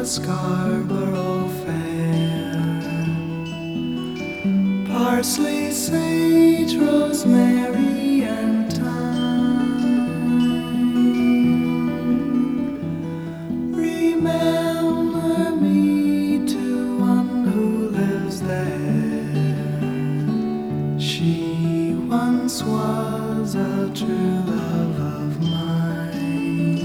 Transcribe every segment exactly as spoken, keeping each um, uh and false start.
Scarborough Fair. Parsley, sage, rosemary, and thyme. Remember me to one who lives there. She once was a true love of mine.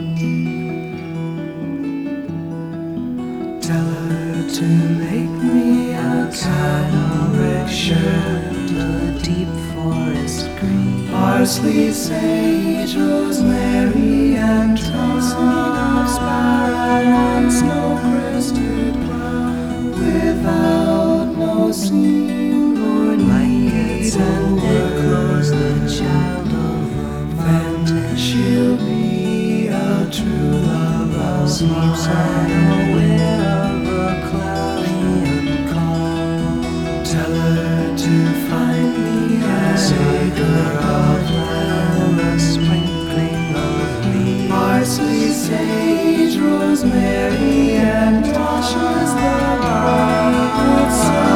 Tell her to make me a canoric shirt, a deep forest green, parsley, sage, rosemary, and thyme, sparrow on snow-crested brow, without no seam nor needs and Nicholas, the child of a then she'll be a true love of sleeps mine. unaware of a cloudy and calm. Tell her to find me as a girl of land, a sprinkling of leaves, parsley, sage, rosemary, and Tasha's the bright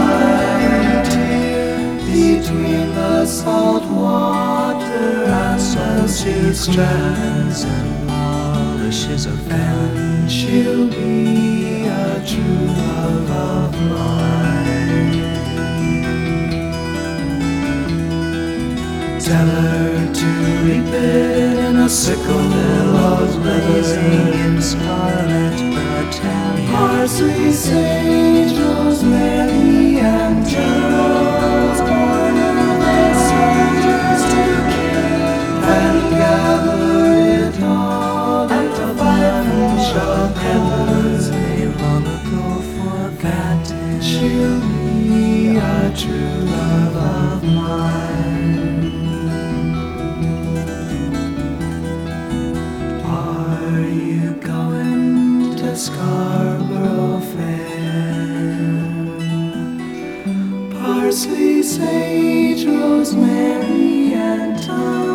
side between the salt water and the sea strands, and polishes of and she'll be a true love of mine. Tell her to reap it in a sickle, billows blazing in scarlet battalion, parsley, sage, rosemary, and geraniums, born of the soldiers to kill, and gather it all into financial peppers. they long ago forgotten. She'll be a true love of mine. Are you going to Scarborough Fair? Parsley, sage, rosemary, and thyme.